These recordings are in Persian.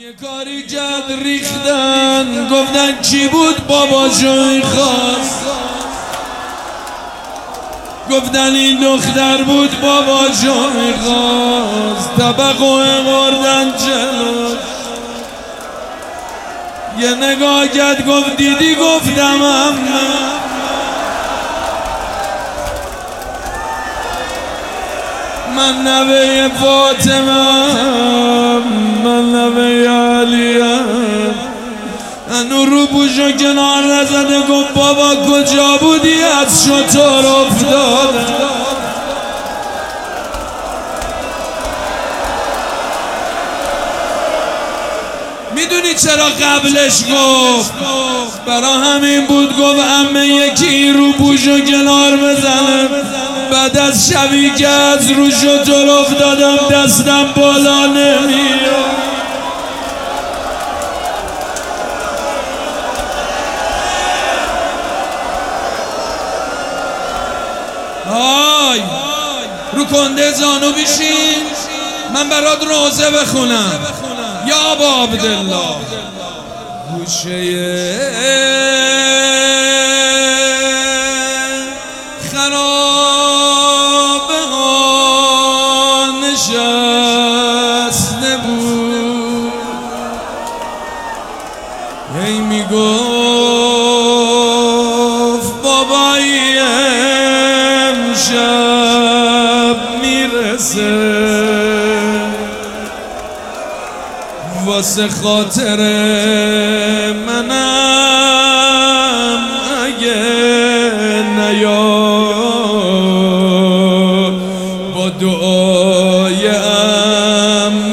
یه کاری کرد ریختن، گفتن چی بود باباشو میخواست، گفتن این دختر بود باباشو میخواست. طبقه بردن جلو، یه نگاه کرد گفت دیدی؟ گفتم امه. من نوه فاطمه، من نوه علیم. هنو رو بوشو کنار نزده، گفت بابا کجا بودی؟ از شطور افتاده. میدونی چرا قبلش گفت؟ برا همین بود گفت عمه یکی رو بوشو کنار بزنه. بعد از شبی که از رو شطور افتادم دستم بالا نمیاد. های رو کنده زانو بیشین، من برات روزه بخونم. یا ابا عبدالله گوشه خرابه ها نشسته بود، هی میگفت بابایی امشب میرسه، واسه خاطر منم اگه نیاد، با دعای عم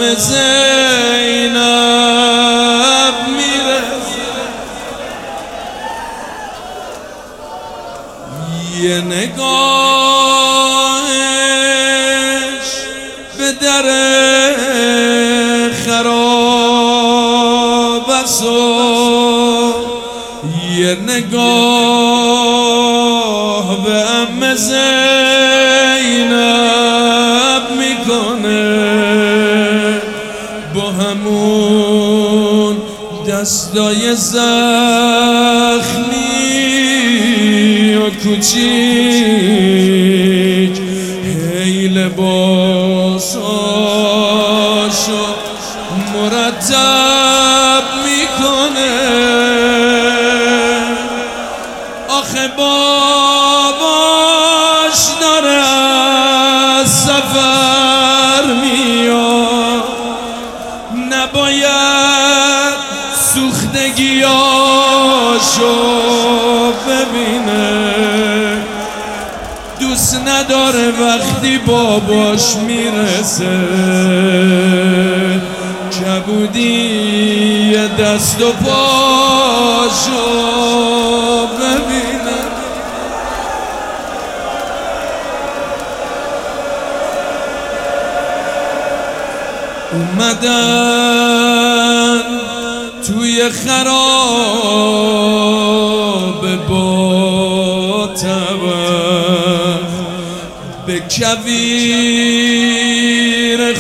زینب میرسه. یه نگاهش به در خراب است، یه نگاه به عم زینب میکنه، با همون دستای زخمی و کوچیک، هی لباساشو مرتب میکنه. آخه باباش داره از سفر میاد، نباید سوختگیاشو ببینه. دوست نداره وقتی باباش میرسه کبودی دست و پاشو ببینه. اومدن توی خراب با طبع، به کویر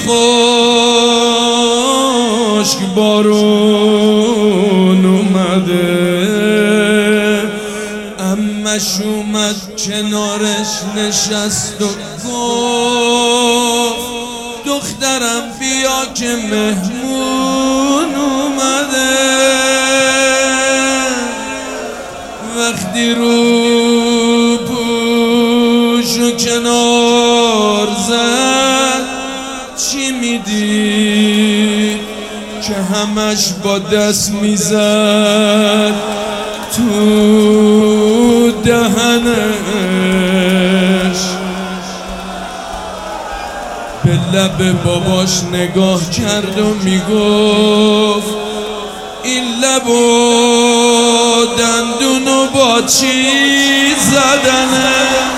خشک بارون اومده. عمش اومد کنارش نشست و گفت دخترم بیا که مهمون اومده. وقتی رو پوشو کنار زد، چی میدید که همش با دست میزد تو دهنش. به لب باباش نگاه کرد و میگفت این لب و دندونو با چی زدنه؟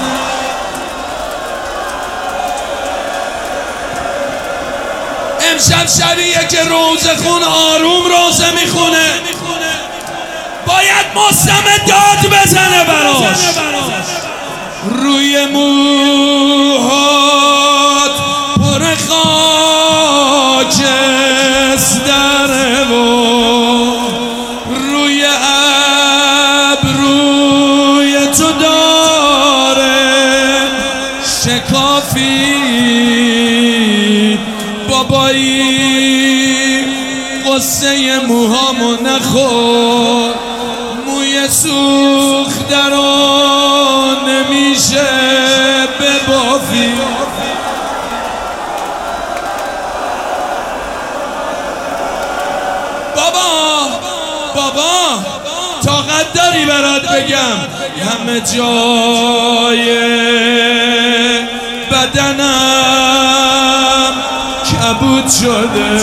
امشب شبیه که روزه خون آروم روزه میخونه، باید مستمع داد بزنه براش. روی موهات پر خاکستره و قصه موهامو نخور، موی سوخت درو نمیشه ببافی. بابا طاقت داری برات بگم همه جای بدنم کبود شده،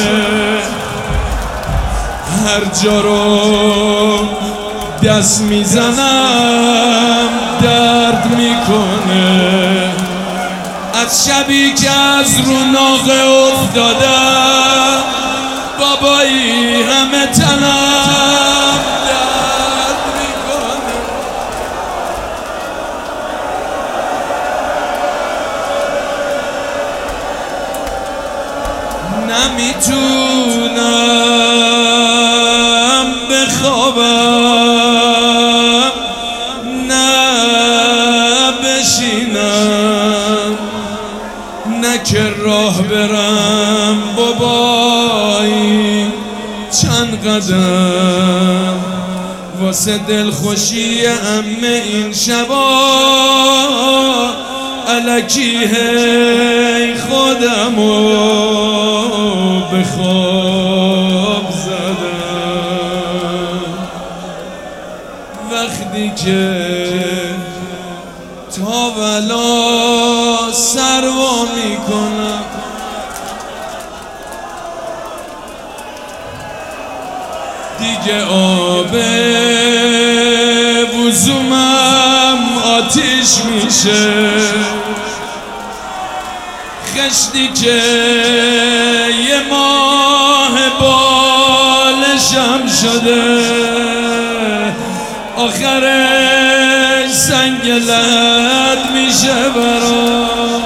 هر جا رو دست میزنم درد میکنه، از شبی که از رو ناقه افتادم بابایی همه تنم درد میکنه. نمیتونم بخوابم نه بشینم نه که راه برم بابایی چند قدم واسه دلخوشی عمه این شبا الکی هی خودمو به خواب زدم. وقتی که تاولا سروا میکنم دیگه آب وضومم آتیش میشه، خشتی که یه ماه بالشم شده آخرش سنگ لحد میشه برام.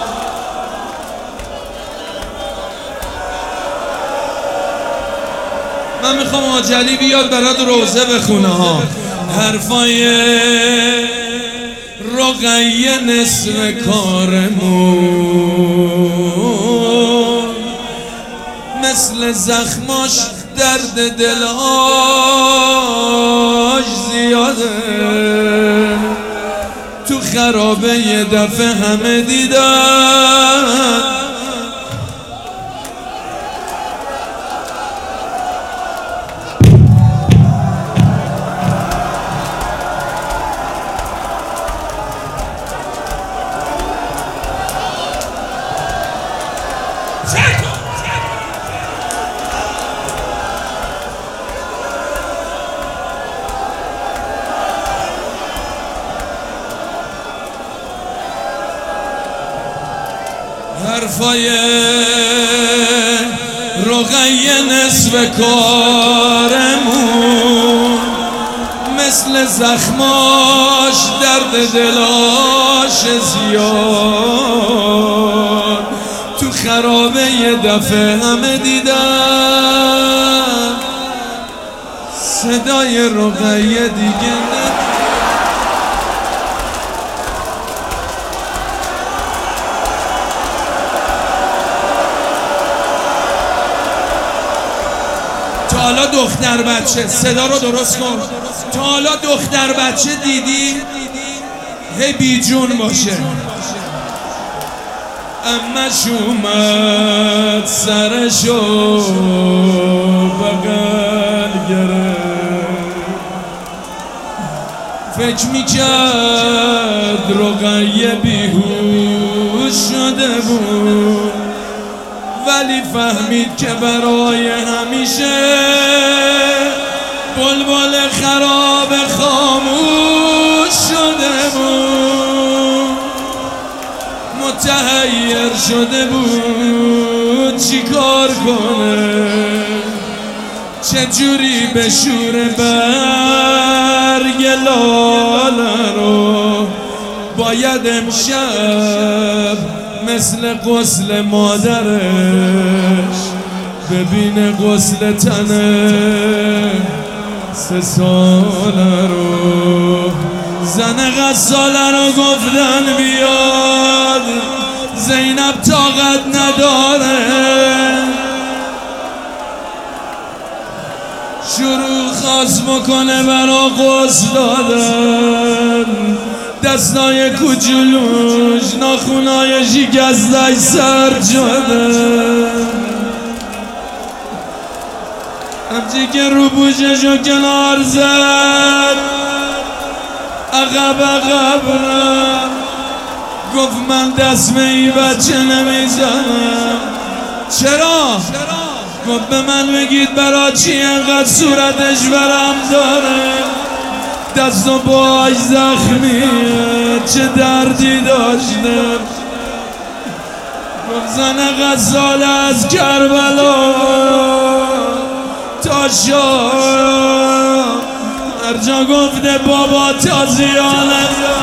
من میخوام آجلی بیاد برات روزه بخونه ها، حرفای رقیه نصف کارمون مثل زخماش درد دلهاش زیاده، تو خرابه یه دفعه همه دیدن حرفای رقیه نصف کارمون مثل زخماش درد دلاش زیاد، تو خرابه یه دفعه همه دیدن صدای رقیه دیگه تا حالا دختر بچه صدا رو درست کن، تا حالا دختر بچه دیدی هی بیجون باشه، امش اومد سرشو بغل گرفت، فکر میکرد رقیه بیهوش شده بود ولی فهمید که برای همیشه بلبل خراب خاموش شده بود، متحیر شده بود چی کار کنه، چجوری به شور برگ لاله رو باید امشب مثل غسل مادرش ببینه غسل تنه 3 ساله رو. زن غساله رو گفتن بیاد، زینب طاقت نداره، شروع خواست بکنه برا غسل دادن، دستای کوچولوش ناخونای شکستش سرد شدن، همچی که رو پوششو کنار زد عقب رفت، گفت من دست به این بچه نمیزنم. چرا؟ گفت به من بگید برا چی انقدر صورتش ورم داره، دست و پاش زخمیه، چه دردی داشته. گفت زن غزال از کربلا تا شام هر جا گفته بابا تازیانه